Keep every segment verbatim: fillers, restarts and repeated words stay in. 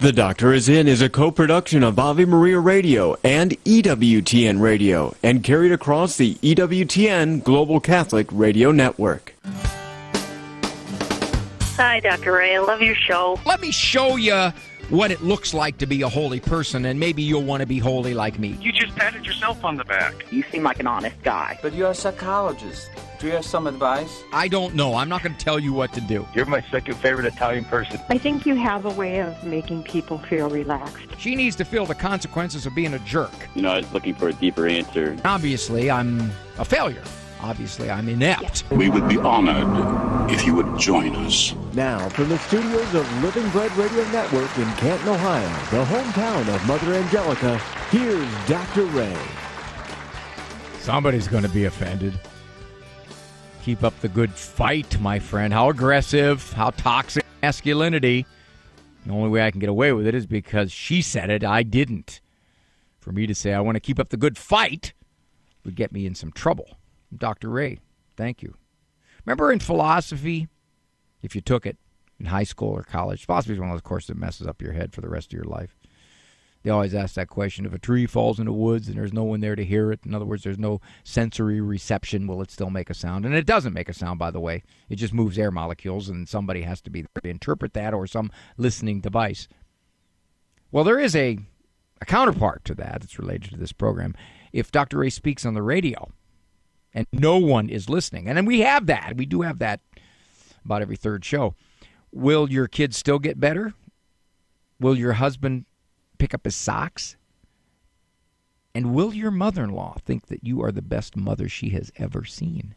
The Doctor Is In is a co-production of Ave Maria Radio and E W T N Radio and carried across the E W T N Global Catholic Radio Network. Hi, Doctor Ray. I love your show. Let me show you what it looks like to be a holy person, and maybe you'll want to be holy like me. You just patted yourself on the back. You seem like an honest guy. But you're a psychologist. Do you have some advice? I don't know. I'm not going to tell you what to do. You're my second favorite Italian person. I think you have a way of making people feel relaxed. She needs to feel the consequences of being a jerk. You know, I was looking for a deeper answer. Obviously, I'm a failure. Obviously, I'm inept. We would be honored if you would join us. Now, from the studios of Living Bread Radio Network in Canton, Ohio, the hometown of Mother Angelica, here's Doctor Ray. Somebody's going to be offended. Keep up the good fight, my friend. How aggressive, how toxic masculinity. The only way I can get away with it is because she said it, I didn't. For me to say I want to keep up the good fight would get me in some trouble. Doctor Ray, thank you. Remember in philosophy, if you took it in high school or college, philosophy is one of those courses that messes up your head for the rest of your life. They always ask that question, if a tree falls in the woods and there's no one there to hear it, in other words, there's no sensory reception, will it still make a sound? And it doesn't make a sound, by the way. It just moves air molecules, and somebody has to be there to interpret that, or some listening device. Well, there is a, a counterpart to that that's related to this program. If Doctor Ray speaks on the radio and no one is listening, and then we have that, we do have that about every third show, will your kids still get better? Will your husband pick up his socks? And will your mother-in-law think that you are the best mother she has ever seen?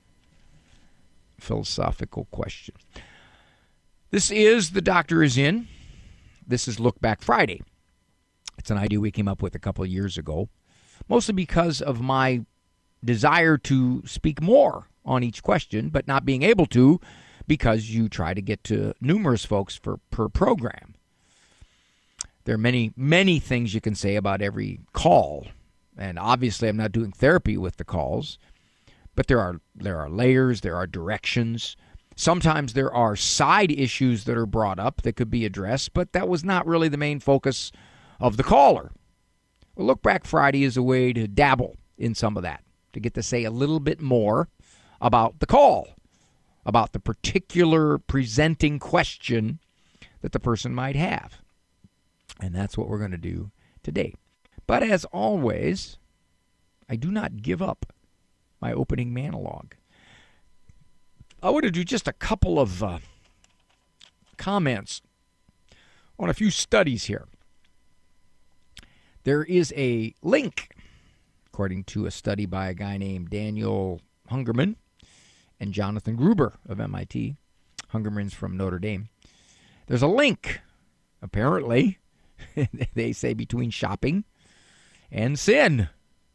Philosophical question. This is The Doctor Is In. This is Look Back Friday. It's an idea we came up with a couple of years ago, mostly because of my desire to speak more on each question, but not being able to because you try to get to numerous folks for per program. There are many, many things you can say about every call. And obviously I'm not doing therapy with the calls, but there are there are layers, there are directions. Sometimes there are side issues that are brought up that could be addressed, but that was not really the main focus of the caller. Well, Look Back Friday is a way to dabble in some of that, to get to say a little bit more about the call, about the particular presenting question that the person might have. And that's what we're going to do today. But as always, I do not give up my opening monologue. I want to do just a couple of uh, comments on a few studies here. There is a link, according to a study by a guy named Daniel Hungerman and Jonathan Gruber of M I T. Hungerman's from Notre Dame. There's a link, apparently, they say, between shopping and sin.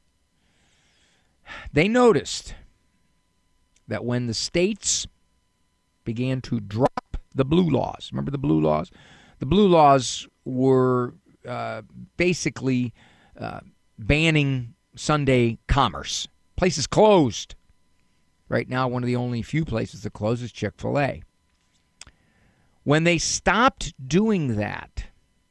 They noticed that when the states began to drop the blue laws, remember the blue laws? The blue laws were uh, basically uh, banning Sunday commerce. Places closed. Right now, one of the only few places that close is Chick-fil-A. When they stopped doing that,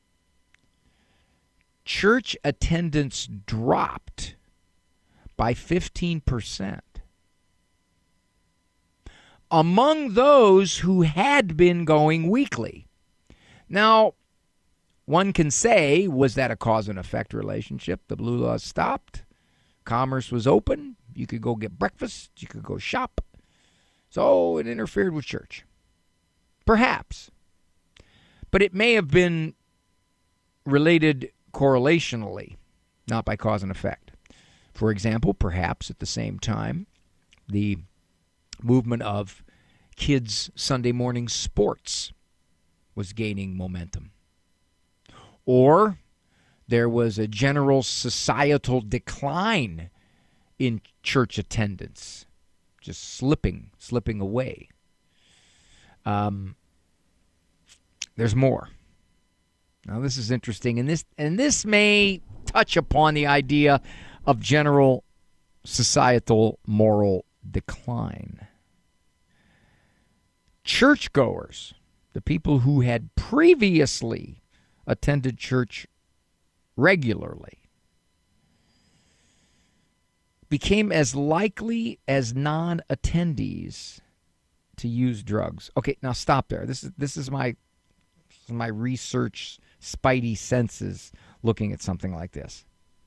church attendance dropped by fifteen percent. Among those who had been going weekly. Now, one can say, was that a cause and effect relationship? The blue laws stopped. Commerce was open. You could go get breakfast. You could go shop. So it interfered with church. Perhaps. But it may have been related correlationally, not by cause and effect. For example, perhaps at the same time, the movement of kids' Sunday morning sports was gaining momentum. Or there was a general societal decline in church attendance, just slipping, slipping away. Um, there's more. Now, this is interesting, and this and this may touch upon the idea of general societal moral decline. Churchgoers, the people who had previously attended church regularly became as likely as non-attendees to use drugs. Okay, now stop there. This is this is my this is my research spidey senses looking at something like this.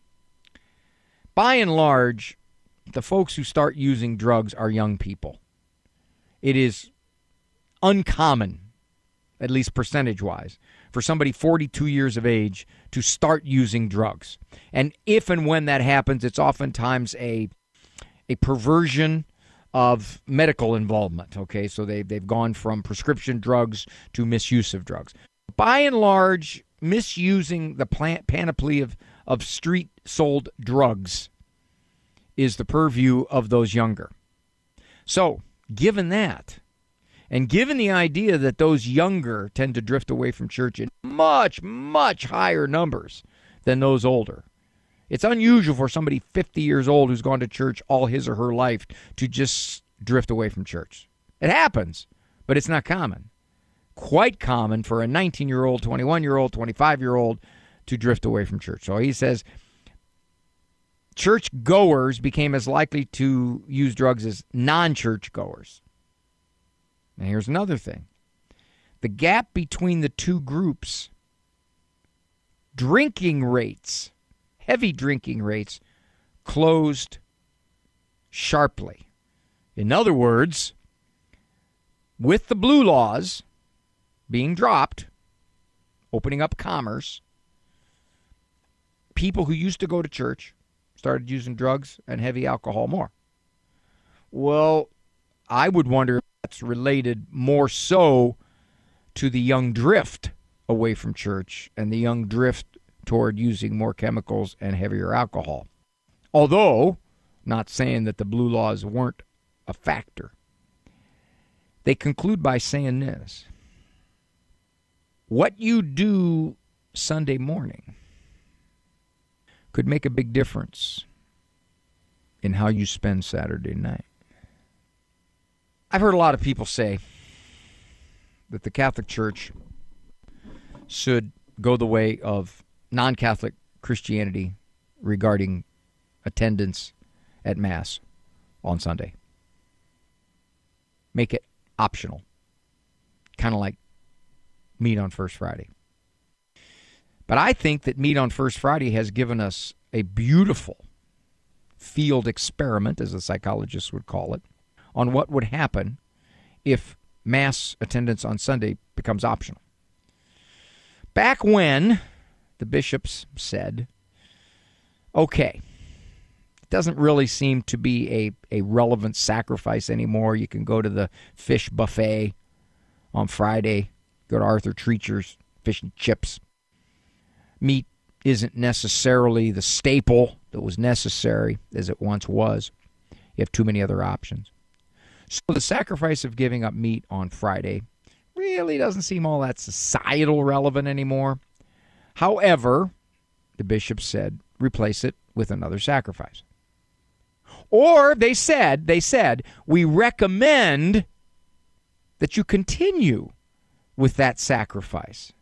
By and large, the folks who start using drugs are young people. It is uncommon, at least percentage-wise, for somebody forty-two years of age to start using drugs. And if and when that happens, it's oftentimes a a perversion of medical involvement, okay? So they, they've gone from prescription drugs to misuse of drugs. By and large, misusing the plant panoply of, of street-sold drugs is the purview of those younger. So, given that, and given the idea that those younger tend to drift away from church in much, much higher numbers than those older, it's unusual for somebody fifty years old who's gone to church all his or her life to just drift away from church. It happens, but it's not common. Quite common for a nineteen-year-old, twenty-one-year-old, twenty-five-year-old to drift away from church. So he says church goers became as likely to use drugs as non-church goers. Now here's another thing. The gap between the two groups, drinking rates, heavy drinking rates, closed sharply. In other words, with the blue laws being dropped, opening up commerce, people who used to go to church started using drugs and heavy alcohol more. Well, I would wonder if that's related more so to the young drift away from church and the young drift toward using more chemicals and heavier alcohol. Although, not saying that the blue laws weren't a factor. They conclude by saying this: what you do Sunday morning could make a big difference in how you spend Saturday night. I've heard a lot of people say that the Catholic Church should go the way of non-Catholic Christianity regarding attendance at Mass on Sunday. Make it optional, kind of like meat on First Friday. But I think that meat on First Friday has given us a beautiful field experiment, as the psychologists would call it, on what would happen if Mass attendance on Sunday becomes optional. Back when the bishops said, okay, it doesn't really seem to be a, a relevant sacrifice anymore. You can go to the fish buffet on Friday, go to Arthur Treacher's fish and chips. Meat isn't necessarily the staple that was necessary as it once was. You have too many other options. So the sacrifice of giving up meat on Friday really doesn't seem all that societal relevant anymore. However, the bishops said, replace it with another sacrifice. Or they said, they said, we recommend that you continue with that sacrifice.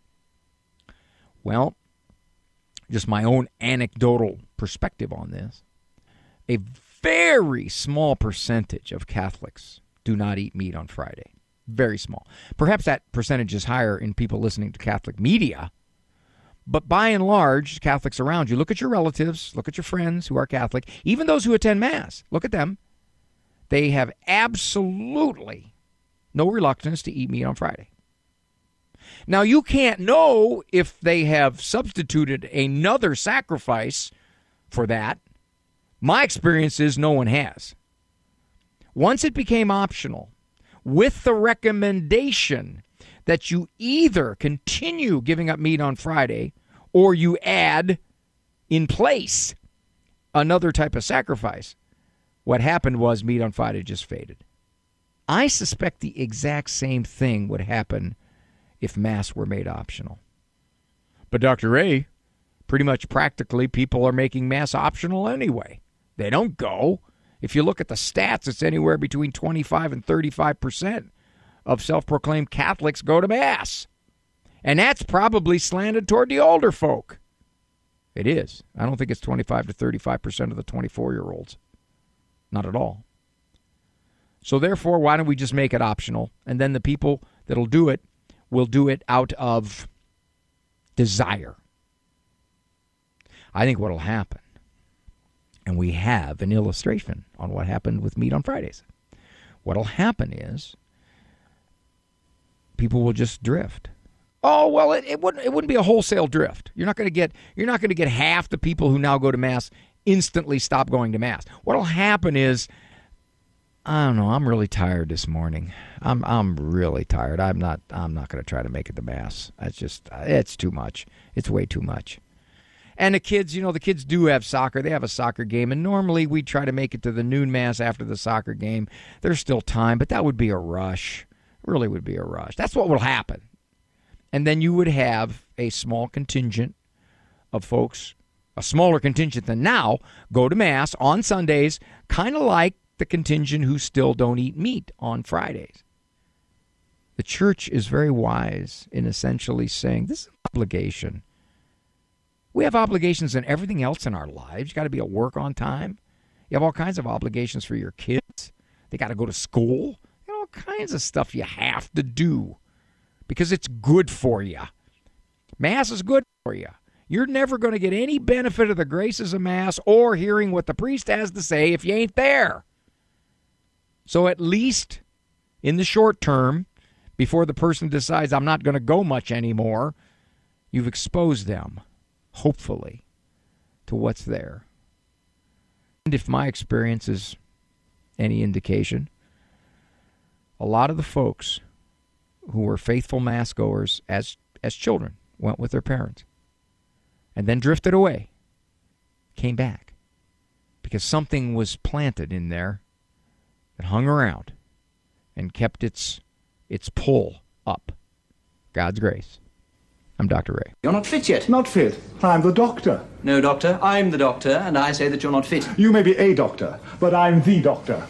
Well, just my own anecdotal perspective on this, a very small percentage of Catholics do not eat meat on Friday. Very small. Perhaps that percentage is higher in people listening to Catholic media, but by and large, Catholics around you, look at your relatives, look at your friends who are Catholic, even those who attend Mass, look at them. They have absolutely no reluctance to eat meat on Friday. Now, you can't know if they have substituted another sacrifice for that. My experience is no one has. Once it became optional, with the recommendation that you either continue giving up meat on Friday or you add in place another type of sacrifice, what happened was meat on Friday just faded. I suspect the exact same thing would happen if Mass were made optional. But Doctor Ray, pretty much practically people are making Mass optional anyway. They don't go. If you look at the stats, it's anywhere between twenty-five and thirty-five percent of self-proclaimed Catholics go to Mass. And that's probably slanted toward the older folk. It is. I don't think it's twenty-five to thirty-five percent of the twenty-four-year-olds. Not at all. So therefore, why don't we just make it optional? And then the people that'll do it will do it out of desire. I think what will happen, and we have an illustration on what happened with meat on Fridays. What will happen is people will just drift. Oh, well, it, it wouldn't it wouldn't be a wholesale drift. You're not going to get you're not going to get half the people who now go to Mass instantly stop going to Mass. What'll happen is, I don't know, I'm really tired this morning. I'm I'm really tired. I'm not I'm not going to try to make it to Mass. It's just it's too much. It's way too much. And the kids, you know, the kids do have soccer. They have a soccer game, and normally we try to make it to the noon Mass after the soccer game. There's still time, but that would be a rush. It really would be a rush. That's what will happen. And then you would have a small contingent of folks, a smaller contingent than now, go to Mass on Sundays, kind of like the contingent who still don't eat meat on Fridays. The church is very wise in essentially saying this is an obligation. We have obligations in everything else in our lives. You got to be at work on time. You have all kinds of obligations for your kids. They got to go to school. You know, all kinds of stuff you have to do because it's good for you. Mass is good for you. You're never going to get any benefit of the graces of Mass or hearing what the priest has to say if you ain't there. So at least in the short term, before the person decides I'm not going to go much anymore, you've exposed them, hopefully, to what's there. And if my experience is any indication, a lot of the folks who were faithful Mass goers as, as children went with their parents and then drifted away, came back because something was planted in there that hung around and kept its its pull up. God's grace. I'm Doctor Ray. You're not fit yet. Not fit. I'm the doctor. No, doctor. I'm the doctor, and I say that you're not fit. You may be a doctor, but I'm the doctor.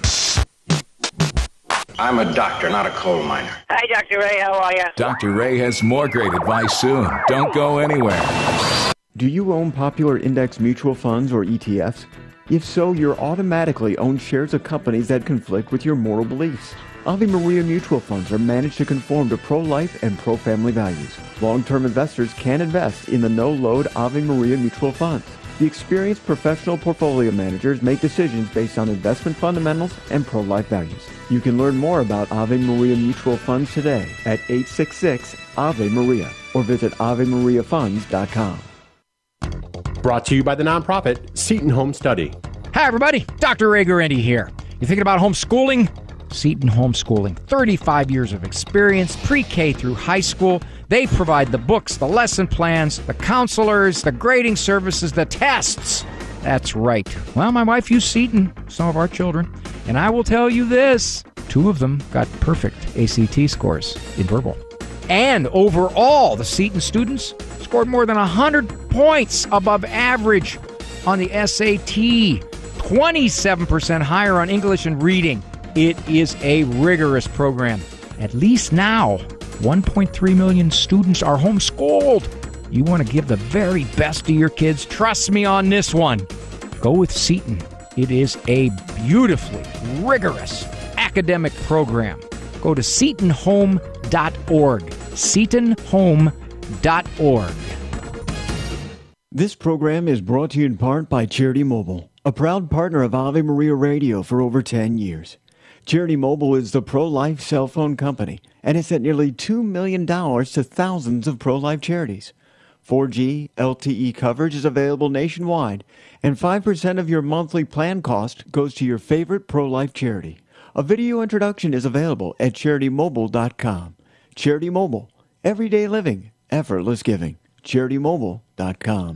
I'm a doctor, not a coal miner. Hi, Doctor Ray. How are you? Doctor Ray has more great advice soon. Don't go anywhere. Do you own popular index mutual funds or E T Fs? If so, you're automatically own shares of companies that conflict with your moral beliefs. Ave Maria mutual funds are managed to conform to pro-life and pro-family values. Long-term investors can invest in the no-load Ave Maria mutual funds. The experienced professional portfolio managers make decisions based on investment fundamentals and pro-life values. You can learn more about Ave Maria mutual funds today at eight six six Ave Maria or visit ave maria funds dot com. Brought to you by the nonprofit Seton Home Study. Hi, everybody. Doctor Ray Guarendi here. You thinking about homeschooling? Seton Homeschooling. thirty-five years of experience, pre-K through high school. They provide the books, the lesson plans, the counselors, the grading services, the tests. That's right. Well, my wife used Seton, some of our children, and I will tell you this. Two of them got perfect A C T scores in verbal. And overall, the Seton students scored more than one hundred points above average on the S A T, twenty-seven percent higher on English and reading. It is a rigorous program. At least now, one point three million students are homeschooled. You want to give the very best to your kids? Trust me on this one. Go with Seton. It is a beautifully rigorous academic program. Go to seton home dot org. seton home dot org. This program is brought to you in part by Charity Mobile, a proud partner of Ave Maria Radio for over ten years. Charity Mobile is the pro-life cell phone company, and it's sent nearly two million dollars to thousands of pro-life charities. four G L T E coverage is available nationwide, and five percent of your monthly plan cost goes to your favorite pro-life charity. A video introduction is available at charity mobile dot com. Charity Mobile, everyday living, effortless giving. charity mobile dot com.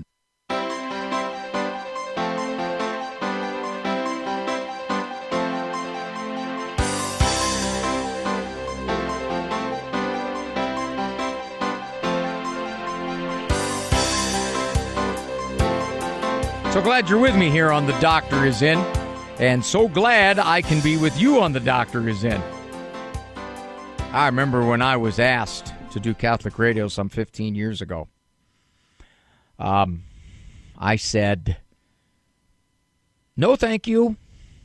So glad you're with me here on The Doctor Is In, and so glad I can be with you on The Doctor Is In. I remember when I was asked to do Catholic radio some fifteen years ago. Um, I said, no, thank you.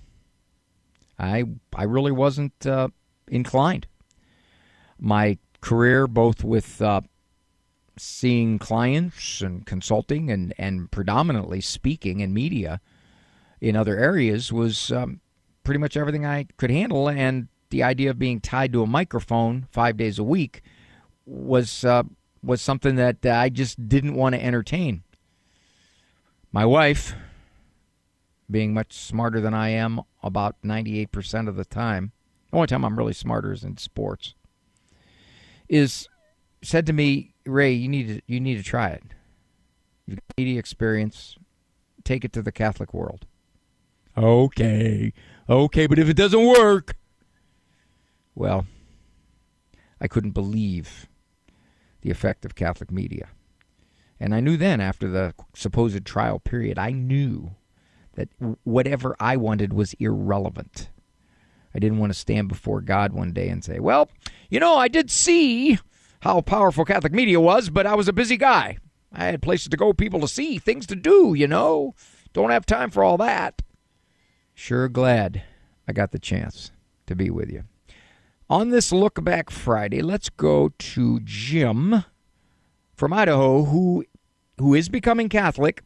I I really wasn't uh, inclined. My career, both with uh, seeing clients and consulting and, and predominantly speaking in media in other areas, was um, pretty much everything I could handle. And the idea of being tied to a microphone five days a week was uh, was something that uh, I just didn't want to entertain. My wife, being much smarter than I am about ninety-eight percent of the time, the only time I'm really smarter is in sports, is said to me, Ray, you need to, you need to try it. You've got media experience. Take it to the Catholic world. Okay. Okay, but if it doesn't work. Well, I couldn't believe the effect of Catholic media. And I knew then, after the supposed trial period, I knew that whatever I wanted was irrelevant. I didn't want to stand before God one day and say, well, you know, I did see how powerful Catholic media was, but I was a busy guy. I had places to go, people to see, things to do, you know. Don't have time for all that. Sure glad I got the chance to be with you. On this Look Back Friday, let's go to Jim from Idaho, who who is becoming Catholic,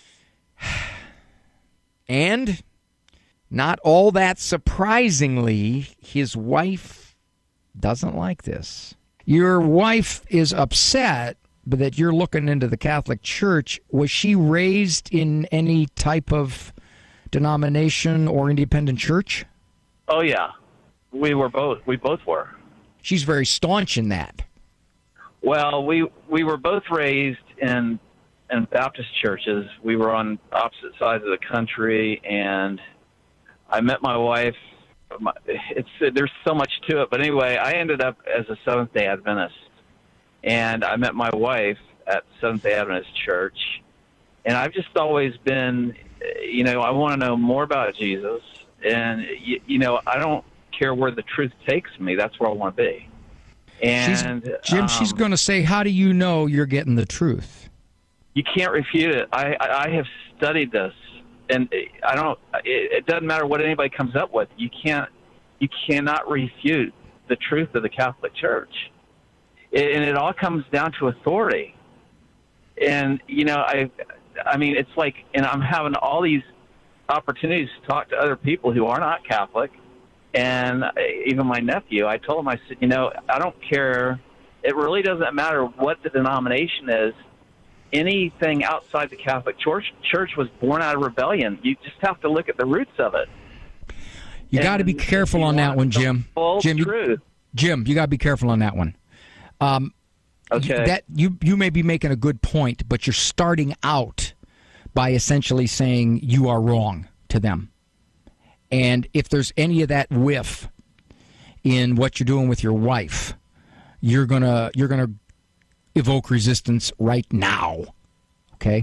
and not all that surprisingly, his wife doesn't like this. Your wife is upset that you're looking into the Catholic Church. Was she raised in any type of denomination or independent church? Oh, yeah. We were both. We both were. She's very staunch in that. Well, we we were both raised in in Baptist churches. We were on opposite sides of the country, and I met my wife. My, it's there's so much to it, but anyway, I ended up as a Seventh-day Adventist, and I met my wife at Seventh-day Adventist Church, and I've just always been, you know, I want to know more about Jesus, and you, you know, I don't care where the truth takes me. That's where I want to be. And she's, Jim, um, she's going to say, how do you know you're getting the truth? You can't refute it. I, I, I have studied this, and I don't. It, it doesn't matter what anybody comes up with. You can't. You cannot refute the truth of the Catholic Church, it, and it all comes down to authority. And you know, I, I mean, it's like, and I'm having all these opportunities to talk to other people who are not Catholic. And even my nephew, I told him, I said, you know, I don't care. It really doesn't matter what the denomination is. Anything outside the Catholic Church, church was born out of rebellion. You just have to look at the roots of it. You got to be careful on that one, Jim. Jim, you, Jim, you got to be careful on that one. Um, okay. That you you may be making a good point, but you're starting out by essentially saying you are wrong to them. And if there's any of that whiff in what you're doing with your wife, you're gonna you're gonna evoke resistance right now. Okay?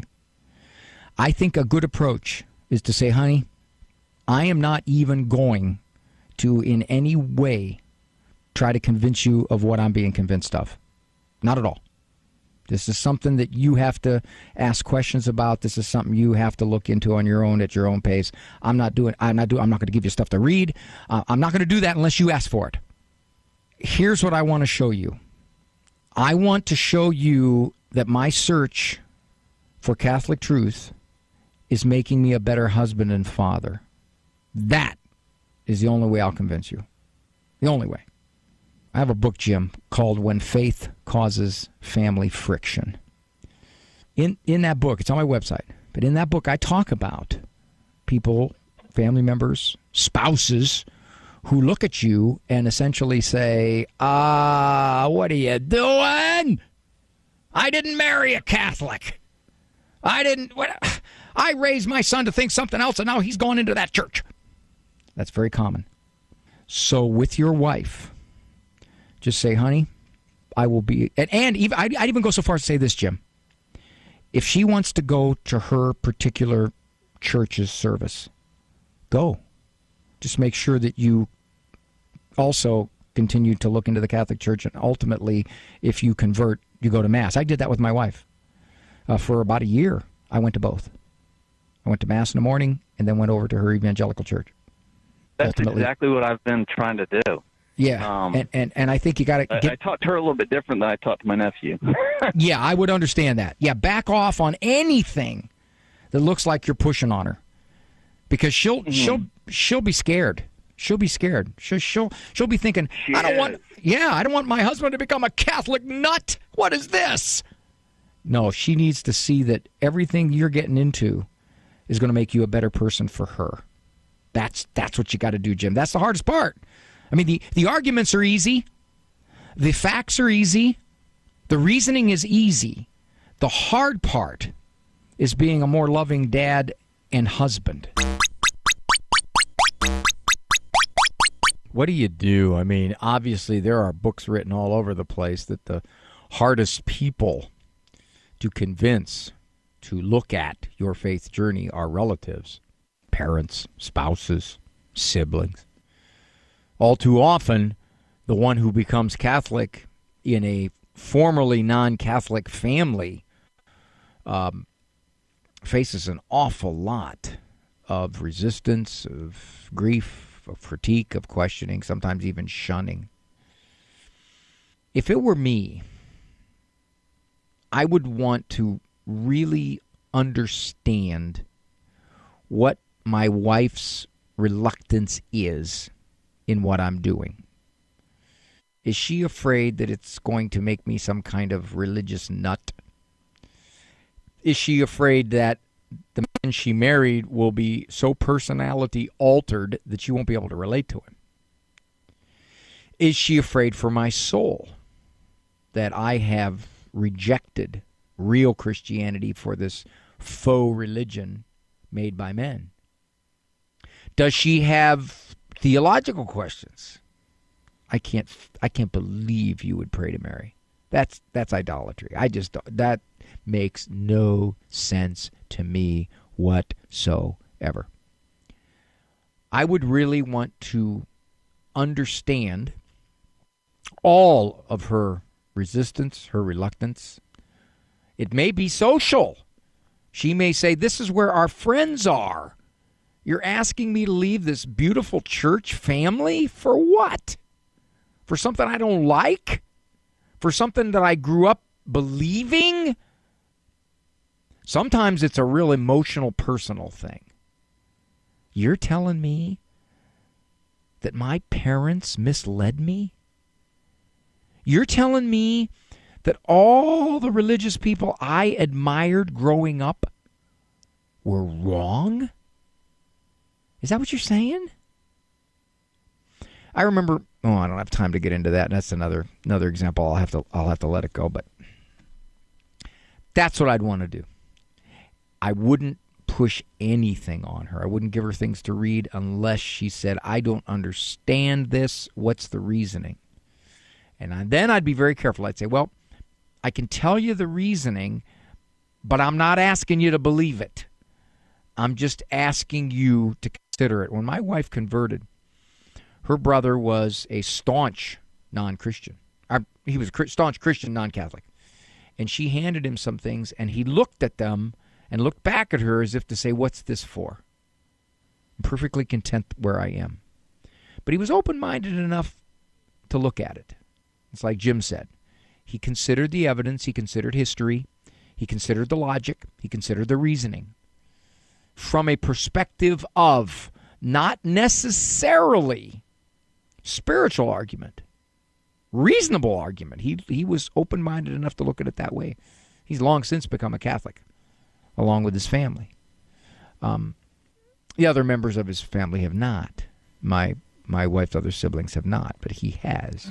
I think a good approach is to say, honey, I am not even going to in any way try to convince you of what I'm being convinced of. Not at all. This is something that you have to ask questions about. This is something you have to look into on your own at your own pace. I'm not doing. I'm not doing. I'm not going to give you stuff to read. Uh, I'm not going to do that unless you ask for it. Here's what I want to show you. I want to show you that my search for Catholic truth is making me a better husband and father. That is the only way I'll convince you. The only way. I have a book, Jim, called When Faith Causes Family Friction. In in that book, it's on my website, but in that book I talk about people, family members, spouses, who look at you and essentially say, ah, what are you doing? I didn't marry a Catholic. I didn't, what, I raised my son to think something else, and now he's gone into that church. That's very common. So with your wife, just say, honey, I will be, and, and even, I'd, I'd even go so far as to say this, Jim. If she wants to go to her particular church's service, go. Just make sure that you also continue to look into the Catholic Church, and ultimately, if you convert, you go to Mass. I did that with my wife. Uh, for about a year, I went to both. I went to Mass in the morning and then went over to her evangelical church. That's ultimately. exactly what I've been trying to do. Yeah, um, and, and, and I think you got to get... I, I talked to her a little bit different than I talked to my nephew. Yeah, I would understand that. Yeah, back off on anything that looks like you're pushing on her, because she'll mm-hmm. she'll she'll be scared. She'll be scared. She'll she'll she'll be thinking, she I don't is. want. Yeah, I don't want my husband to become a Catholic nut. What is this? No, she needs to see that everything you're getting into is going to make you a better person for her. That's that's what you got to do, Jim. That's the hardest part. I mean, the, the arguments are easy. The facts are easy. The reasoning is easy. The hard part is being a more loving dad and husband. What do you do? I mean, obviously there are books written all over the place that the hardest people to convince to look at your faith journey are relatives, parents, spouses, siblings. All too often, the one who becomes Catholic in a formerly non-Catholic family um, faces an awful lot of resistance, of grief, of critique, of questioning, sometimes even shunning. If it were me, I would want to really understand what my wife's reluctance is in what I'm doing. Is she afraid that it's going to make me some kind of religious nut? Is she afraid that the man she married will be so personality altered that she won't be able to relate to him? Is she afraid for my soul that I have rejected real Christianity for this faux religion made by men? Does she have theological questions? I can't I can't believe you would pray to Mary. That's that's idolatry. I just that makes no sense to me whatsoever. I would really want to understand all of her resistance, her reluctance. It may be social. She may say, this is where our friends are. You're asking me to leave this beautiful church family for what? For something I don't like? For something that I grew up believing? Sometimes it's a real emotional, personal thing. You're telling me that my parents misled me? You're telling me that all the religious people I admired growing up were wrong? Is that what you're saying? I remember, oh, I don't have time to get into that. That's another another example. I'll have to I'll have to let it go, but that's what I'd want to do. I wouldn't push anything on her. I wouldn't give her things to read unless she said, I don't understand this. What's the reasoning? And I, then I'd be very careful. I'd say, well, I can tell you the reasoning, but I'm not asking you to believe it. I'm just asking you to consider it. When my wife converted, her brother was a staunch non-Christian. He was a staunch Christian non-Catholic. And she handed him some things, and he looked at them and looked back at her as if to say, what's this for? I'm perfectly content where I am. But he was open-minded enough to look at it. It's like Jim said. He considered the evidence. He considered history. He considered the logic. He considered the reasoning. From a perspective of not necessarily spiritual argument, reasonable argument. He he was open-minded enough to look at it that way. He's long since become a Catholic, along with his family. Um, the other members of his family have not. My my wife's other siblings have not, but he has.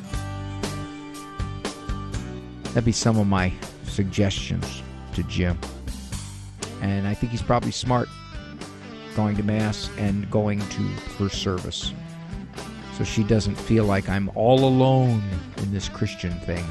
That'd be some of my suggestions to Jim. And I think he's probably smart going to Mass and going to her service, so she doesn't feel like I'm all alone in this Christian thing.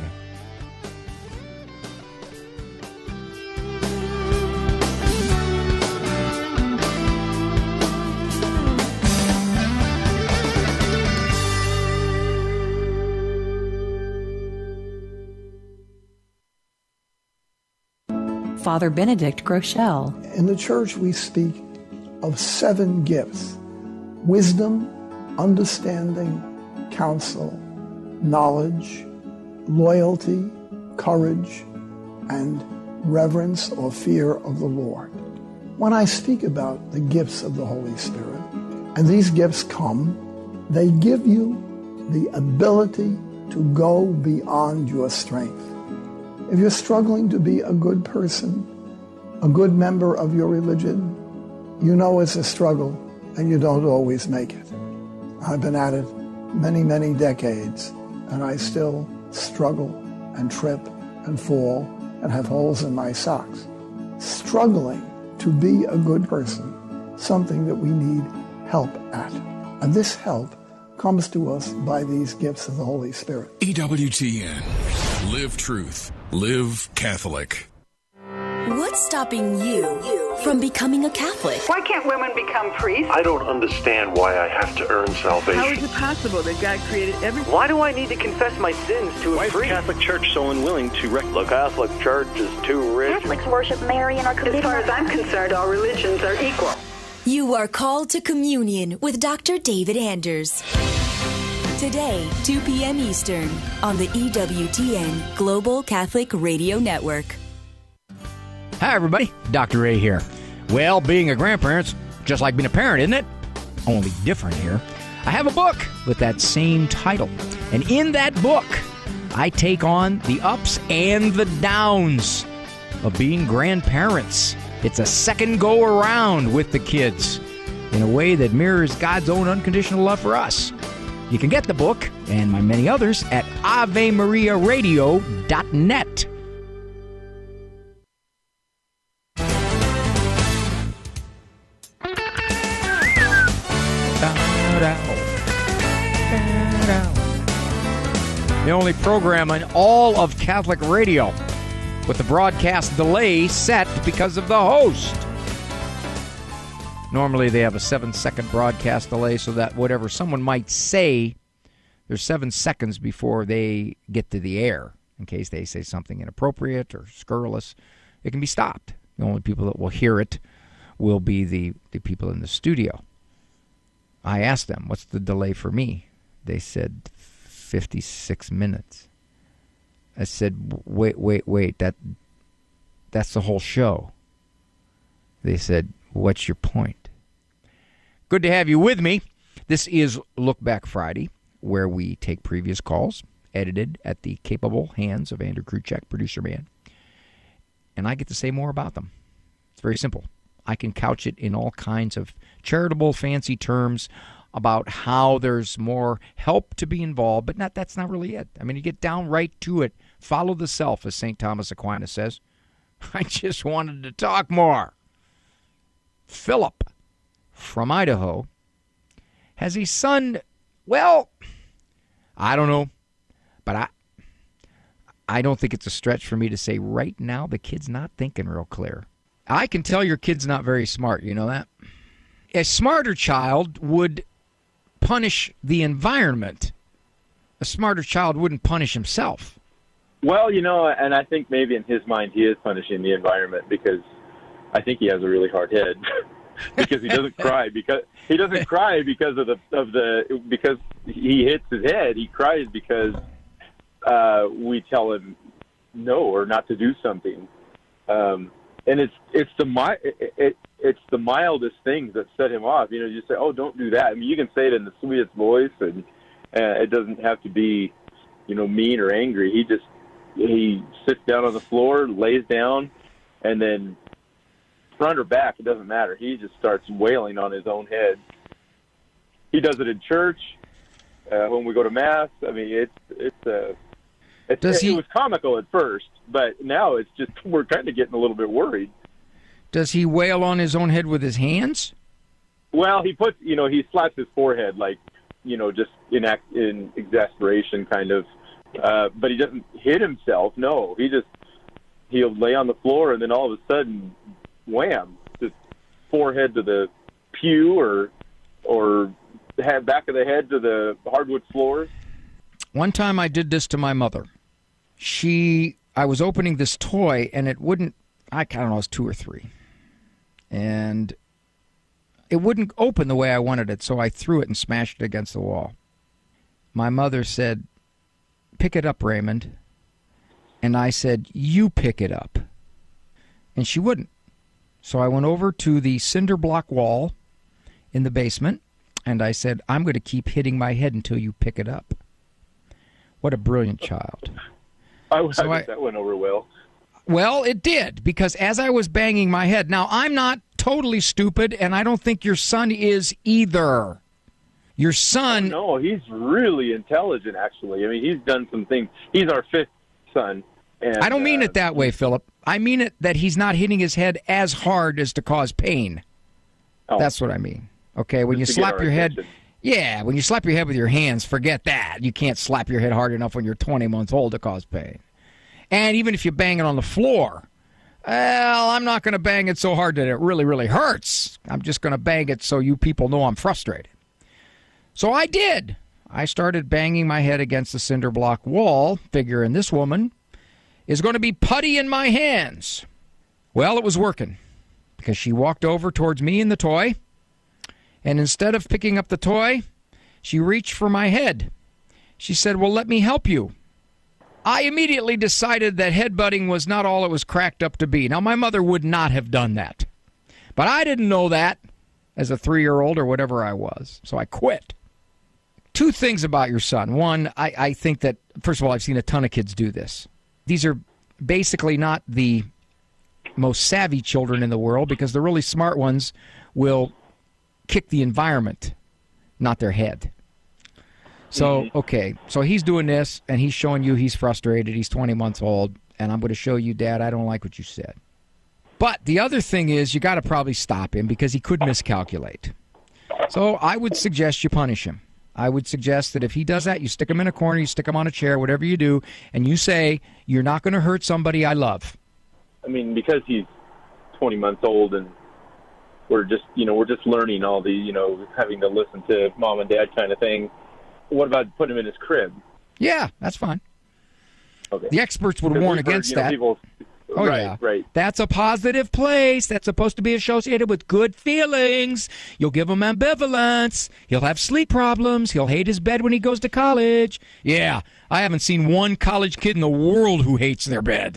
Father Benedict Groeschel. In the church, we speak of seven gifts: wisdom, understanding, counsel, knowledge, loyalty, courage, and reverence or fear of the Lord. When I speak about the gifts of the Holy Spirit, and these gifts come, they give you the ability to go beyond your strength. If you're struggling to be a good person, a good member of your religion, you know it's a struggle and you don't always make it. I've been at it many, many decades, and I still struggle and trip and fall and have holes in my socks. Struggling to be a good person, something that we need help at. And this help comes to us by these gifts of the Holy Spirit. E W T N. Live truth. Live Catholic. What's stopping you from becoming a Catholic? Why can't women become priests? I don't understand why I have to earn salvation. How is it possible that God created everything? Why do I need to confess my sins to a why priest? Why is the Catholic Church so unwilling to rec- The Catholic Church is too rich. Catholics worship Mary and are committed. As far as I'm concerned, all religions are equal. You are called to communion with Doctor David Anders. Today, two p.m. Eastern, on the E W T N Global Catholic Radio Network. Hi, everybody. Doctor A here. Well, being a grandparent's just like being a parent, isn't it? Only different here. I have a book with that same title. And in that book, I take on the ups and the downs of being grandparents. It's a second go around with the kids in a way that mirrors God's own unconditional love for us. You can get the book and my many others at ave maria radio dot net. The only program on all of Catholic radio with the broadcast delay set because of the host. Normally they have a seven-second broadcast delay so that whatever someone might say, there's seven seconds before they get to the air. In case they say something inappropriate or scurrilous, it can be stopped. The only people that will hear it will be the, the people in the studio. I asked them, what's the delay for me? They said fifty-six minutes. I said, wait, wait, wait, that that's the whole show. They said, what's your point? Good to have you with me. This is Look Back Friday, where we take previous calls, edited at the capable hands of Andrew Kruchek, producer man, and I get to say more about them. It's very simple. I can couch it in all kinds of charitable, fancy terms about how there's more help to be involved, but not that's not really it. I mean, you get down right to it. Follow the self, as Saint Thomas Aquinas says. I just wanted to talk more. Philip from Idaho has a son, well, I don't know, but I I don't think it's a stretch for me to say right now the kid's not thinking real clear. I can tell your kid's not very smart, you know that? A smarter child would punish the environment. A smarter child wouldn't punish himself. Well, you know, and I think maybe in his mind he is punishing the environment because I think he has a really hard head. Because he doesn't cry because he doesn't cry because of the of the because he hits his head. He cries because uh, we tell him no or not to do something. Um, and it's it's the it, it it's the mildest things that set him off. You know, you say, "Oh, don't do that." I mean, you can say it in the sweetest voice, and uh, it doesn't have to be, you know, mean or angry. He just he sits down on the floor, lays down, and then front or back, it doesn't matter. He just starts wailing on his own head. He does it in church uh, when we go to mass. I mean, it's it's uh, it's, Does it, he, it was comical at first, but now it's just we're kind of getting a little bit worried. Does he wail on his own head with his hands? Well, he puts, you know, he slaps his forehead like, you know, just in act, in exasperation, kind of. Uh, but he doesn't hit himself. No, he just he'll lay on the floor, and then all of a sudden, wham! Just forehead to the pew, or or head back of the head to the hardwood floors. One time, I did this to my mother. She, I was opening this toy, and it wouldn't I don't know, I was two or three. And it wouldn't open the way I wanted it, so I threw it and smashed it against the wall. My mother said, pick it up, Raymond. And I said, you pick it up. And she wouldn't. So I went over to the cinder block wall in the basement, and I said, I'm going to keep hitting my head until you pick it up. What a brilliant child. I, so I I, think that went over well. Well, it did, because as I was banging my head, now I'm not totally stupid, and I don't think your son is either. Your son... Oh, no, he's really intelligent, actually. I mean, he's done some things. He's our fifth son. And, I don't mean uh, it that way, Philip. I mean it that he's not hitting his head as hard as to cause pain. Oh. That's what I mean. Okay, when Just you to slap your attention. head... Yeah, when you slap your head with your hands, forget that. You can't slap your head hard enough when you're twenty months old to cause pain. And even if you bang it on the floor, well, I'm not going to bang it so hard that it really, really hurts. I'm just going to bang it so you people know I'm frustrated. So I did. I started banging my head against the cinder block wall, figuring this woman is going to be putty in my hands. Well, it was working, because she walked over towards me and the toy, and instead of picking up the toy, she reached for my head. She said, well, let me help you. I immediately decided that headbutting was not all it was cracked up to be. Now, my mother would not have done that, but I didn't know that as a three-year-old or whatever I was, so I quit. Two things about your son. One, I, I think that, first of all, I've seen a ton of kids do this. These are basically not the most savvy children in the world, because the really smart ones will kick the environment, not their head. So, okay, so he's doing this, and he's showing you he's frustrated. He's twenty months old, and I'm going to show you, Dad, I don't like what you said. But the other thing is, you got to probably stop him, because he could miscalculate. So I would suggest you punish him. I would suggest that if he does that, you stick him in a corner, you stick him on a chair, whatever you do, and you say, you're not going to hurt somebody I love. I mean, because he's twenty months old, and we're just, you know, we're just learning all the, you know, having to listen to mom and dad kind of thing. What about putting him in his crib? Yeah, that's fine. Okay. The experts would warn against that. People, oh, right, yeah. right. That's a positive place. That's supposed to be associated with good feelings. You'll give him ambivalence. He'll have sleep problems. He'll hate his bed when he goes to college. Yeah, I haven't seen one college kid in the world who hates their bed.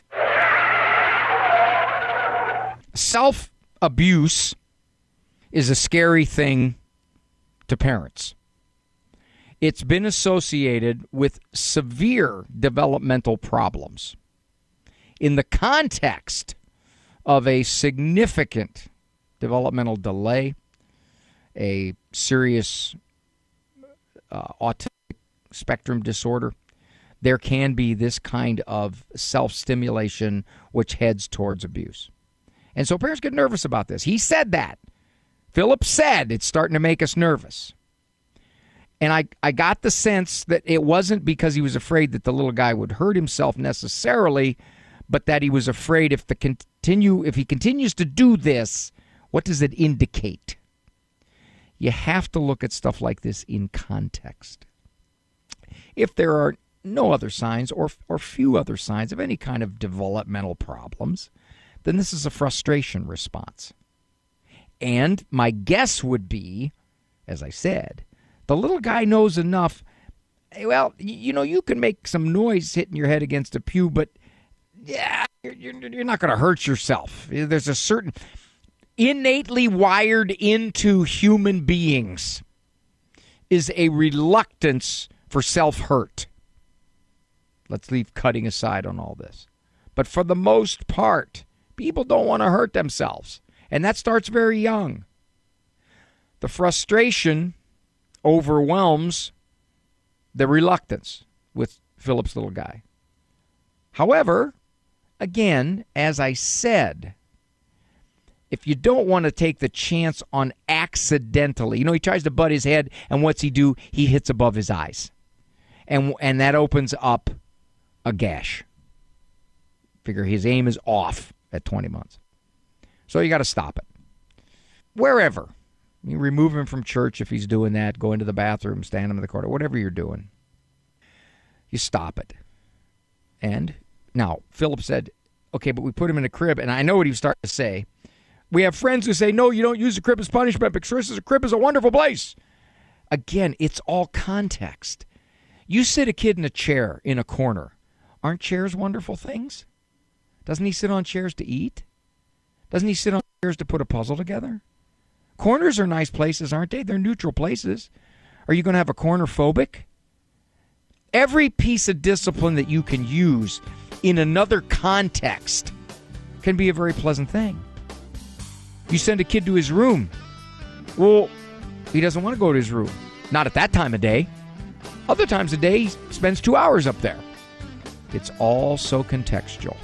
Self-abuse is a scary thing to parents. It's been associated with severe developmental problems. In the context of a significant developmental delay, a serious uh, autistic spectrum disorder, there can be this kind of self-stimulation which heads towards abuse. And so parents get nervous about this. He said that. Philip said it's starting to make us nervous. And I, I got the sense that it wasn't because he was afraid that the little guy would hurt himself necessarily, but that he was afraid if the continue if he continues to do this, what does it indicate? You have to look at stuff like this in context. If there are no other signs or or few other signs of any kind of developmental problems, then this is a frustration response. And my guess would be, as I said, the little guy knows enough. Well, you know, you can make some noise hitting your head against a pew, but yeah, you're, you're not going to hurt yourself. There's a certain innately wired into human beings is a reluctance for self-hurt. Let's leave cutting aside on all this. But for the most part, people don't want to hurt themselves. And that starts very young. The frustration overwhelms the reluctance with Philip's little guy. However, again, as I said, if you don't want to take the chance on accidentally, you know, he tries to butt his head, and what's he do? He hits above his eyes. And and that opens up a gash. Figure his aim is off at twenty months. So you got to stop it. Wherever. You remove him from church if he's doing that, go into the bathroom, stand him in the corner, whatever you're doing. You stop it. And now, Philip said, Okay, but we put him in a crib, and I know what he was starting to say. We have friends who say, no, you don't use the crib as punishment because a crib is a wonderful place. Again, it's all context. You sit a kid in a chair in a corner. Aren't chairs wonderful things? Doesn't he sit on chairs to eat? Doesn't he sit on chairs to put a puzzle together? Corners are nice places, aren't they? They're neutral places. Are you going to have a corner phobic? Every piece of discipline that you can use in another context can be a very pleasant thing. You send a kid to his room. Well, he doesn't want to go to his room. Not at that time of day. Other times of day, he spends two hours up there. It's all so contextual.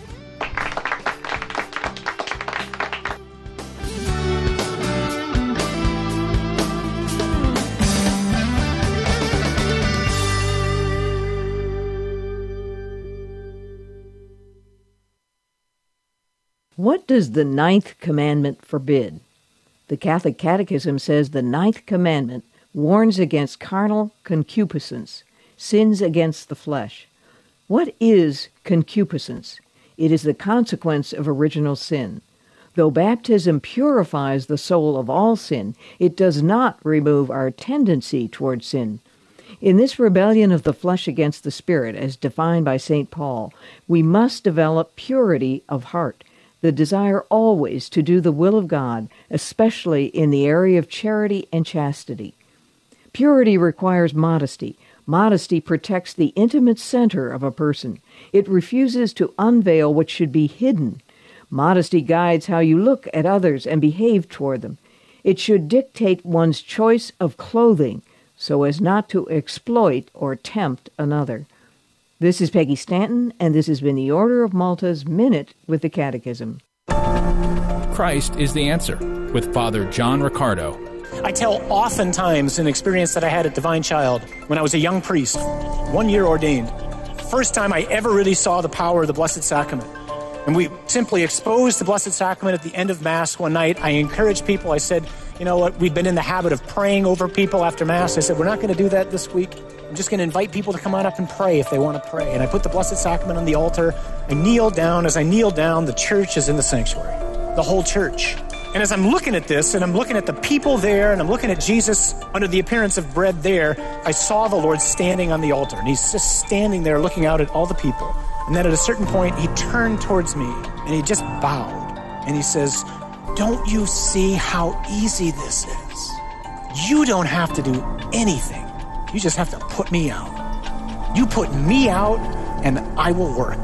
What does the ninth commandment forbid? The Catholic Catechism says the ninth commandment warns against carnal concupiscence, sins against the flesh. What is concupiscence? It is the consequence of original sin. Though baptism purifies the soul of all sin, it does not remove our tendency toward sin. In this rebellion of the flesh against the spirit, as defined by Saint Paul, we must develop purity of heart, the desire always to do the will of God, especially in the area of charity and chastity. Purity requires modesty. Modesty protects the intimate center of a person. It refuses to unveil what should be hidden. Modesty guides how you look at others and behave toward them. It should dictate one's choice of clothing so as not to exploit or tempt another. This is Peggy Stanton, and this has been the Order of Malta's Minute with the Catechism. Christ is the answer, with Father John Riccardo. I tell oftentimes an experience that I had at Divine Child when I was a young priest, one year ordained. First time I ever really saw the power of the Blessed Sacrament. And we simply exposed the Blessed Sacrament at the end of Mass one night. I encouraged people. I said, you know what, we'd been in the habit of praying over people after Mass. I said, we're not going to do that this week. I'm just going to invite people to come on up and pray if they want to pray. And I put the Blessed Sacrament on the altar. I kneel down. As I kneel down, the church is in the sanctuary, the whole church. And as I'm looking at this, and I'm looking at the people there, and I'm looking at Jesus under the appearance of bread there, I saw the Lord standing on the altar. And he's just standing there looking out at all the people. And then at a certain point, he turned towards me, and he just bowed. And he says, don't you see how easy this is? You don't have to do anything. You just have to put me out. You put me out, and I will work.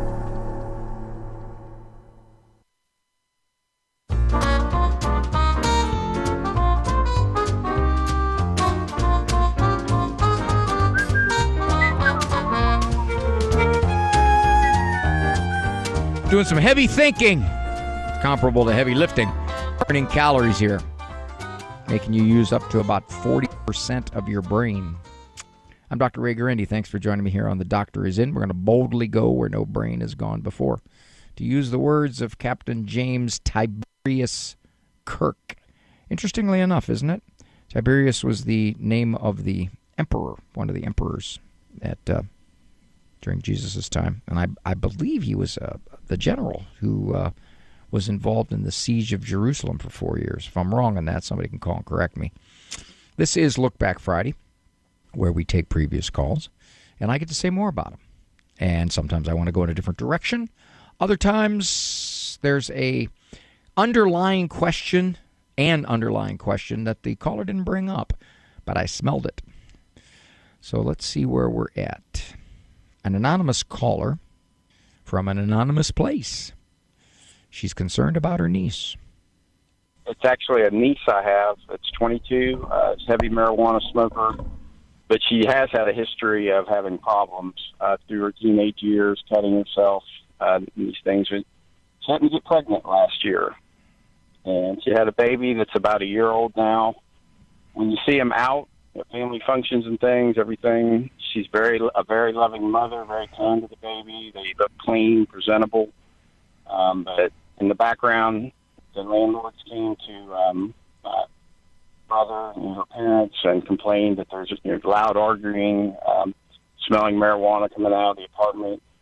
Doing some heavy thinking. It's comparable to heavy lifting. Burning calories here. Making you use up to about forty percent of your brain. I'm Doctor Ray Guarendi. Thanks for joining me here on The Doctor Is In. We're going to boldly go where no brain has gone before. To use the words of Captain James Tiberius Kirk. Interestingly enough, isn't it? Tiberius was the name of the emperor, one of the emperors at uh, during Jesus' time. And I, I believe he was uh, the general who uh, was involved in the siege of Jerusalem for four years. If I'm wrong on that, somebody can call and correct me. This is Look Back Friday, where we take previous calls, and I get to say more about them. And sometimes I want to go in a different direction. Other times there's a underlying question, an underlying question that the caller didn't bring up, but I smelled it. So let's see where we're at. An anonymous caller from an anonymous place. She's concerned about her niece. It's actually a niece I have. It's twenty-two. Uh, it's a heavy marijuana smoker. But she has had a history of having problems uh, through her teenage years, cutting herself, uh, these things. She happened to get pregnant last year. And she had a baby that's about a year old now. When you see them out at family functions and things, everything, she's very a very loving mother, very kind to the baby. They look clean, presentable. Um, but in the background, the landlords came to um, uh, brother and her parents and complained that there's just you know, loud arguing, um, smelling marijuana coming out of the apartment.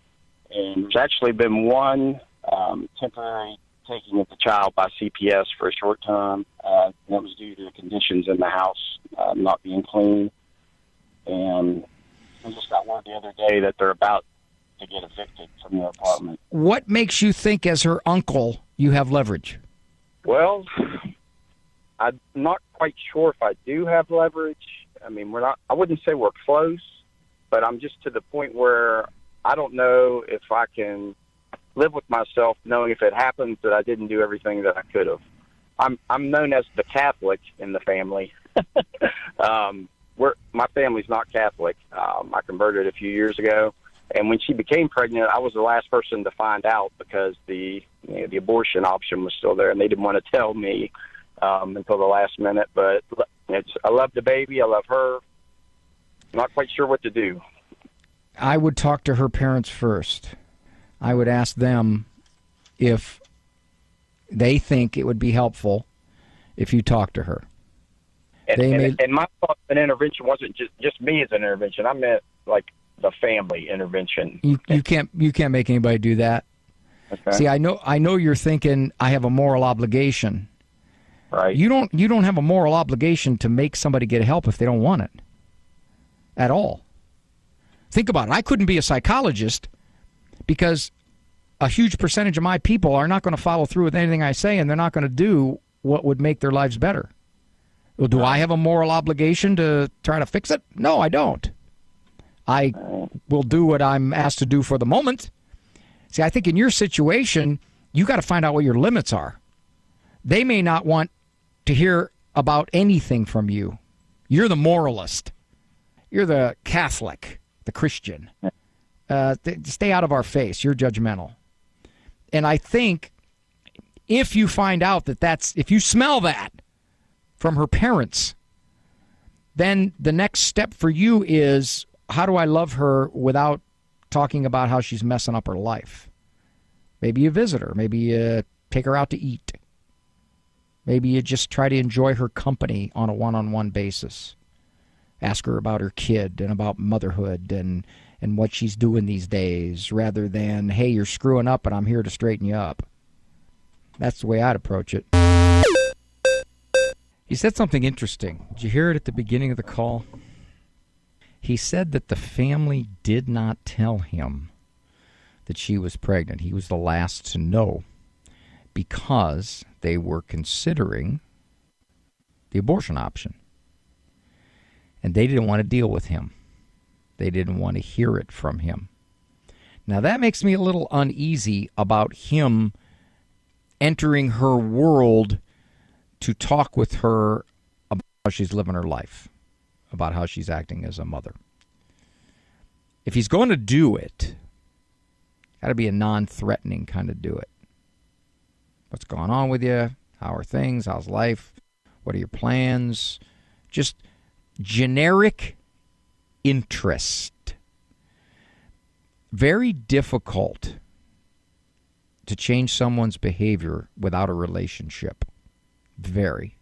And there's actually been one um, temporary taking of the child by C P S for a short time. Uh, that was due to the conditions in the house uh, not being clean. And I just got word the other day that they're about to get evicted from their apartment. What makes you think, as her uncle, you have leverage? Well, I'm not quite sure if I do have leverage. I mean, we're not. I wouldn't say we're close, but I'm just to the point where I don't know if I can live with myself knowing if it happens that I didn't do everything that I could have. I'm I'm known as the Catholic in the family. um, we're my family's not Catholic. Um, I converted a few years ago, and when she became pregnant, I was the last person to find out because the you know, the abortion option was still there, and they didn't want to tell me um, until the last minute. But it's I love the baby. I love her. Not quite sure what to do. I would talk to her parents first. I would ask them if they think it would be helpful if you talk to her. And, they and, may... and my thought of an intervention wasn't just, just me as an intervention. I meant like the family intervention. You you can't you can't make anybody do that. Okay. See, I know I know you're thinking I have a moral obligation. Right. You don't you don't have a moral obligation to make somebody get help if they don't want it. At all. Think about it. I couldn't be a psychologist because a huge percentage of my people are not going to follow through with anything I say, and they're not going to do what would make their lives better. Well, do I have a moral obligation to try to fix it? No, I don't. I will do what I'm asked to do for the moment. See, I think in your situation, you got to find out what your limits are. They may not want to hear about anything from you. You're the moralist. You're the Catholic, the Christian. Uh, th- stay out of our face. You're judgmental. And I think if you find out that that's, if you smell that from her parents, then the next step for you is, how do I love her without talking about how she's messing up her life? Maybe you visit her. Maybe you take her out to eat. Maybe you just try to enjoy her company on a one-on-one basis. Ask her about her kid and about motherhood and, and what she's doing these days, rather than, hey, you're screwing up and I'm here to straighten you up. That's the way I'd approach it. He said something interesting. Did you hear it at the beginning of the call? He said that the family did not tell him that she was pregnant. He was the last to know because they were considering the abortion option. And they didn't want to deal with him. They didn't want to hear it from him. Now, that makes me a little uneasy about him entering her world to talk with her about how she's living her life, about how she's acting as a mother. If he's going to do it, got to be a non-threatening kind of do it. What's going on with you? How are things? How's life? What are your plans? Just generic interest. Very difficult to change someone's behavior without a relationship. Very.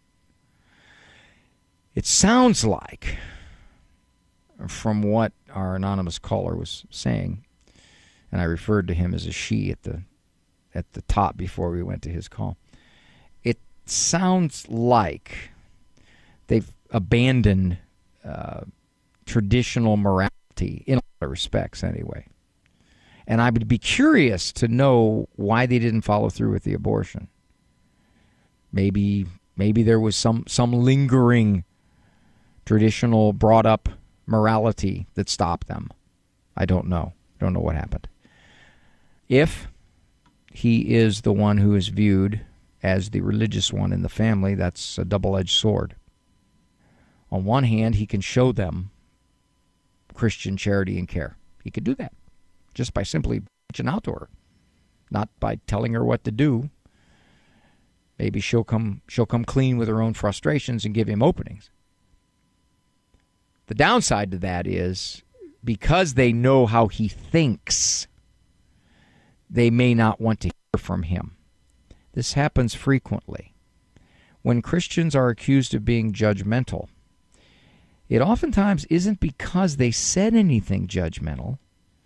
It sounds like, from what our anonymous caller was saying, and I referred to him as a she at the at the top before we went to his call, it sounds like they've abandoned uh, traditional morality in a lot of respects anyway. And I would be curious to know why they didn't follow through with the abortion. Maybe maybe there was some, some lingering traditional brought-up morality that stopped them. I don't know. I don't know what happened. If he is the one who is viewed as the religious one in the family, that's a double-edged sword. On one hand, he can show them Christian charity and care. He could do that just by simply reaching out to her, not by telling her what to do. Maybe she'll come she'll come clean with her own frustrations and give him openings. The downside to that is, because they know how he thinks, they may not want to hear from him. This happens frequently. When Christians are accused of being judgmental, it oftentimes isn't because they said anything judgmental.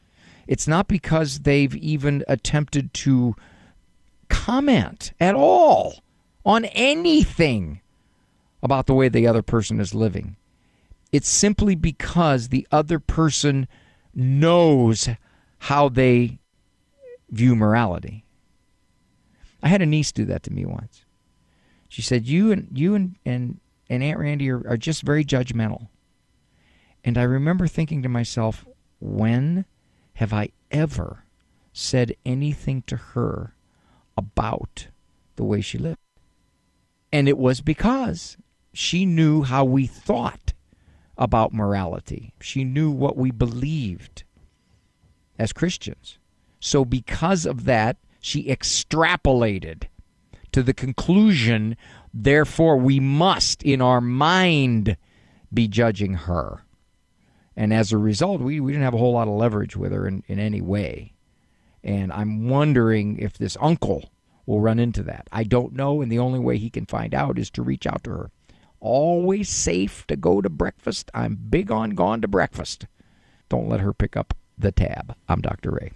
It's not because they've even attempted to comment at all on anything about the way the other person is living. It's simply because the other person knows how they view morality. I had a niece do that to me once. She said, you and you and, and, and Aunt Randy are, are just very judgmental. And I remember thinking to myself, when have I ever said anything to her about the way she lived? And it was because she knew how we thought about morality. She knew what we believed as Christians. So because of that, she extrapolated to the conclusion, therefore we must, in our mind, be judging her. And as a result, we, we didn't have a whole lot of leverage with her in, in any way. And I'm wondering if this uncle will run into that. I don't know, and the only way he can find out is to reach out to her. Always safe to go to breakfast. I'm big on gone to breakfast. Don't let her pick up the tab. I'm Doctor Ray.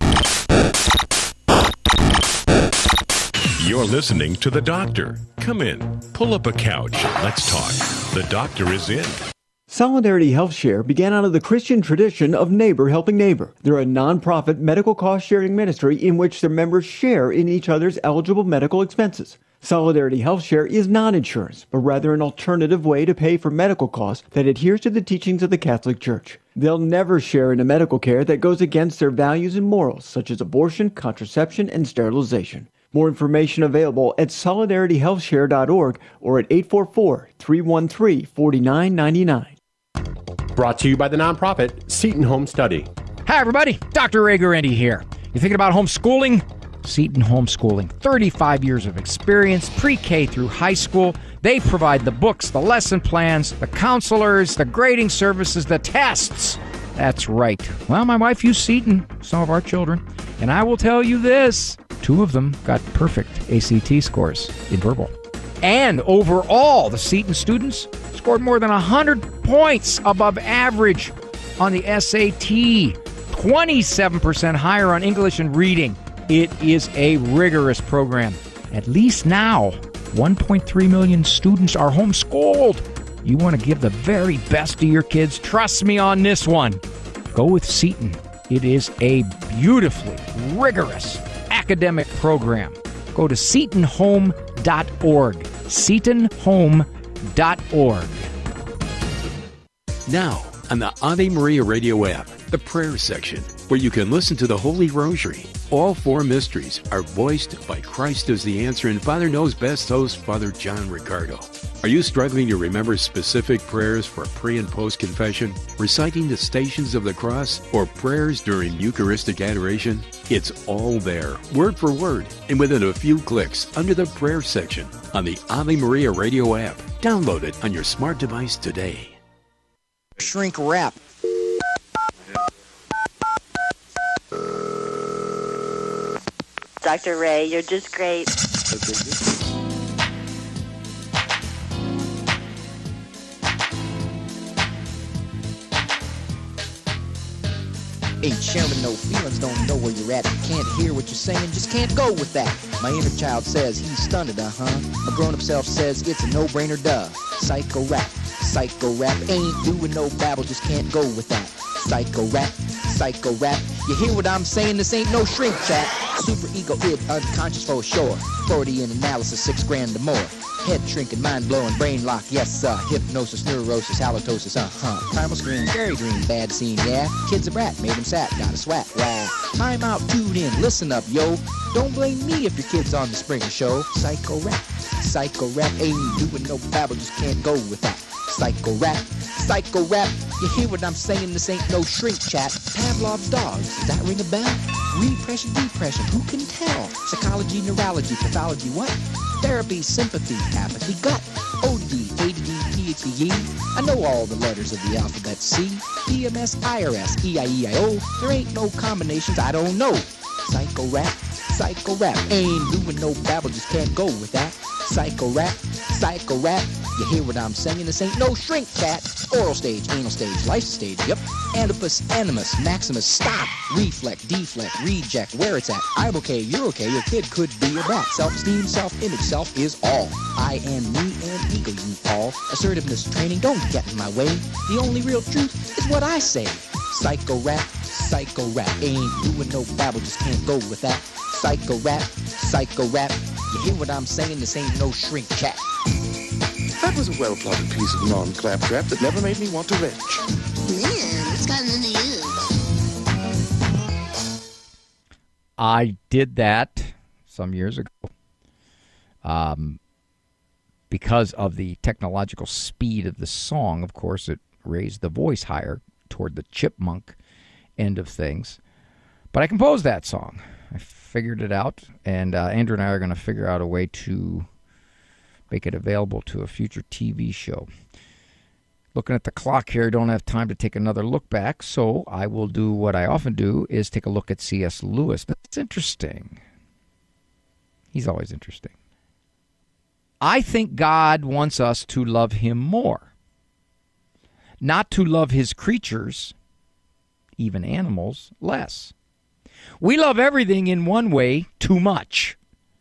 You're listening to The Doctor. Come in, pull up a couch, let's talk. The Doctor is in. Solidarity Health Share began out of the Christian tradition of neighbor helping neighbor. They're a nonprofit medical cost-sharing ministry in which their members share in each other's eligible medical expenses. Solidarity Health Share is not insurance, but rather an alternative way to pay for medical costs that adheres to the teachings of the Catholic Church. They'll never share in a medical care that goes against their values and morals, such as abortion, contraception, and sterilization. More information available at solidarity health share dot org or at eight four four, three one three, four nine nine nine. Brought to you by the nonprofit Seton Home Study. Hi, everybody. Doctor Ray Guarendi here. You thinking about homeschooling? Seton Homeschooling. thirty-five years of experience, pre-K through high school. They provide the books, the lesson plans, the counselors, the grading services, the tests. That's right. Well, my wife used Seton, some of our children. And I will tell you this, two of them got perfect A C T scores in verbal. And overall, the Seton students scored more than one hundred points above average on the S A T, twenty-seven percent higher on English and reading. It is a rigorous program. At least now, one point three million students are homeschooled. You want to give the very best to your kids? Trust me on this one. Go with Seton. It is a beautifully rigorous academic program. Go to seton home dot org. seton home dot org. Now, on the Ave Maria Radio app, the prayer section, where you can listen to the Holy Rosary. All four mysteries are voiced by Christ as the Answer and Father Knows Best host Father John Ricardo. Are you struggling to remember specific prayers for pre- and post-confession, reciting the Stations of the Cross, or prayers during Eucharistic adoration? It's all there, word for word, and within a few clicks under the prayer section on the Ave Maria Radio app. Download it on your smart device today. Shrink wrap. Doctor Ray, you're just great. Ain't sharing no feelings, don't know where you're at. Can't hear what you're saying, just can't go with that. My inner child says he's stunned, uh-huh. My grown-up self says it's a no-brainer, duh. Psycho rap, psycho rap. Ain't doing no babble, just can't go with that. Psycho rap, psycho rap. You hear what I'm saying? This ain't no shrink chat. Super ego, id, unconscious for sure. Freudian analysis, six grand or more. Head shrinking, mind blowing, brain lock, yes sir. Hypnosis, neurosis, halitosis, uh-huh. Primal scream, scary dream, bad scene, yeah. Kid's a brat, made him sat, got a swat, wow. Time out, tune in, listen up, yo. Don't blame me if your kid's on the Springer Show. Psycho rap, psycho rap. Ain't doing no babble, just can't go with that. Psycho rap, psycho rap. You hear what I'm saying? This ain't no shrink chat. Pavlov's dogs, does that ring a bell? Repression, depression, who can tell? Psychology, neurology, pathology, what? Therapy, sympathy, apathy, gut. O D D, A D D, P H D E. I know all the letters of the alphabet C. P M S, I R S, E I E I O. There ain't no combinations I don't know. Psycho rap, psycho rap. Ain't doing no babble, just can't go with that. Psycho rap, psycho rap. You hear what I'm saying? This ain't no shrink cat. Oral stage, anal stage, life stage, yep. Anipus, animus, maximus, stop. Reflect, deflect, reject, where it's at. I'm okay, you're okay, your kid could be a bat. Self-esteem, self-image, self is all. I and me and ego, you all. Assertiveness training, don't get in my way. The only real truth is what I say. Psycho rap, psycho rap. Ain't doing no babble, just can't go with that. Psycho rap, psycho rap. You hear what I'm saying? This ain't no shrink cat. That was a well-plotted piece of non-claptrap that never made me want to retch. Man, what's gotten into you? I did that some years ago um, because of the technological speed of the song. Of course, it raised the voice higher toward the chipmunk end of things. But I composed that song. I figured it out, and uh, Andrew and I are going to figure out a way to make it available to a future T V show. Looking at the clock here, I don't have time to take another look back, so I will do what I often do, is take a look at C S. Lewis. That's interesting. He's always interesting. I think God wants us to love him more, not to love his creatures, even animals, less. We love everything in one way too much,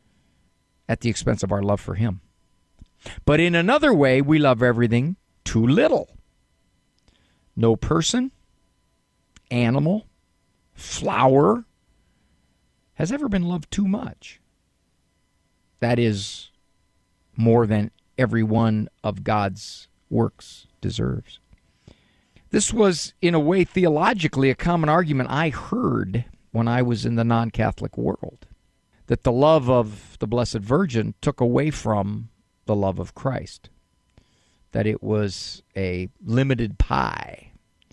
at the expense of our love for him. But in another way, we love everything too little. No person, animal, flower has ever been loved too much. That is more than every one of God's works deserves. This was, in a way, theologically, a common argument I heard when I was in the non-Catholic world, that the love of the Blessed Virgin took away from the love of Christ, that it was a limited pie,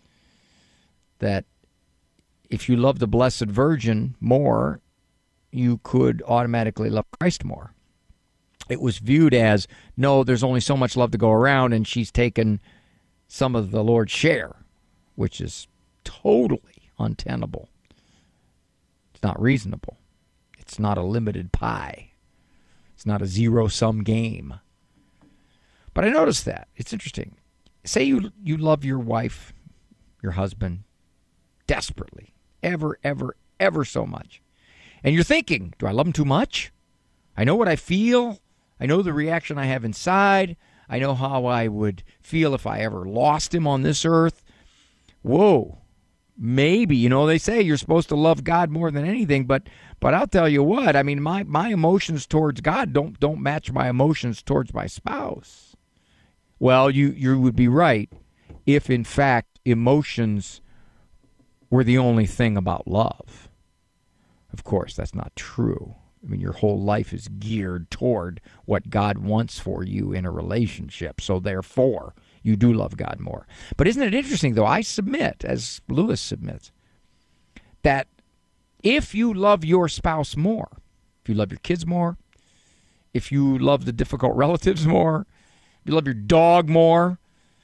that if you love the Blessed Virgin more, you could automatically love Christ more. It was viewed as, no, there's only so much love to go around, and she's taken some of the Lord's share, which is totally untenable. It's not reasonable. It's not a limited pie. It's not a zero-sum game. But I noticed that. It's interesting. Say you you love your wife, your husband, desperately, ever, ever, ever so much. And you're thinking, do I love him too much? I know what I feel. I know the reaction I have inside. I know how I would feel if I ever lost him on this earth. Whoa. Maybe, you know, they say you're supposed to love God more than anything, but but I'll tell you what, I mean, my, my emotions towards God don't don't match my emotions towards my spouse. Well, you, you would be right if, in fact, emotions were the only thing about love. Of course, that's not true. I mean, your whole life is geared toward what God wants for you in a relationship, so therefore, you do love God more. But isn't it interesting, though, I submit, as Lewis submits, that if you love your spouse more, if you love your kids more, if you love the difficult relatives more, if you love your dog more,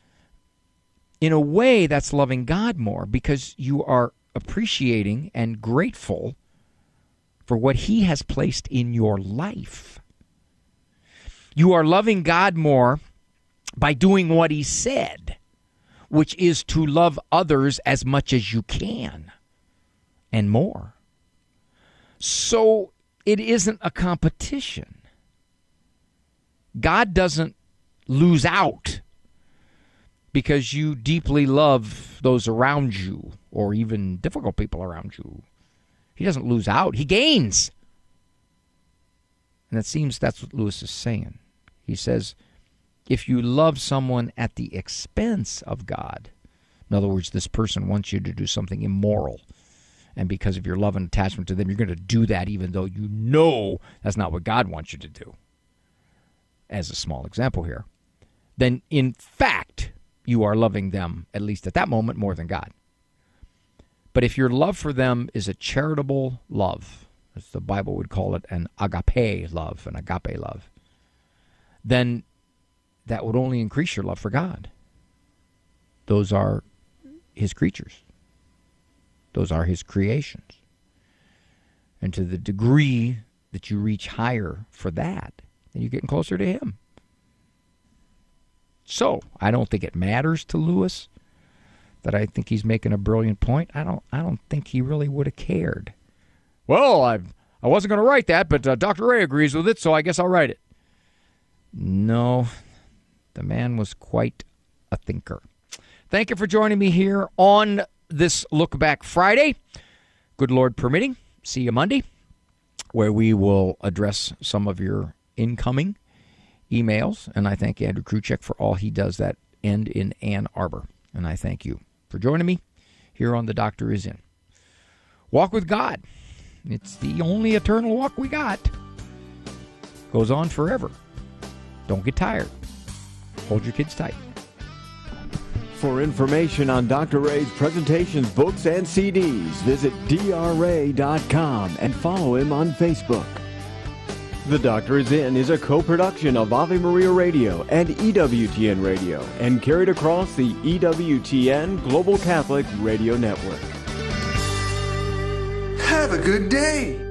in a way that's loving God more, because you are appreciating and grateful for what he has placed in your life. You are loving God more by doing what he said, which is to love others as much as you can and more. So it isn't a competition. God doesn't lose out because you deeply love those around you or even difficult people around you. He doesn't lose out. He gains. And it seems that's what Lewis is saying. He says, if you love someone at the expense of God, in other words, this person wants you to do something immoral, and because of your love and attachment to them, you're going to do that even though you know that's not what God wants you to do, as a small example here, then in fact, you are loving them, at least at that moment, more than God. But if your love for them is a charitable love, as the Bible would call it, an agape love, an agape love, then that would only increase your love for God. Those are his creatures. Those are his creations. And to the degree that you reach higher for that, then you're getting closer to him. So I don't think it matters to Lewis that I think he's making a brilliant point. I don't. I don't think he really would have cared. Well, I I wasn't going to write that, but uh, Doctor Ray agrees with it, so I guess I'll write it. No, the man was quite a thinker. Thank you for joining me here on this Look Back Friday. Good Lord permitting. See you Monday, where we will address some of your incoming emails. And I thank Andrew Kruchek for all he does that end in Ann Arbor. And I thank you for joining me here on The Doctor Is In. Walk with God. It's the only eternal walk we got. Goes on forever. Don't get tired. Hold your kids tight. For information on Doctor Ray's presentations, books, and C Ds, visit D R ray dot com and follow him on Facebook. The Doctor Is In is a co-production of Ave Maria Radio and E W T N Radio and carried across the E W T N Global Catholic Radio Network. Have a good day.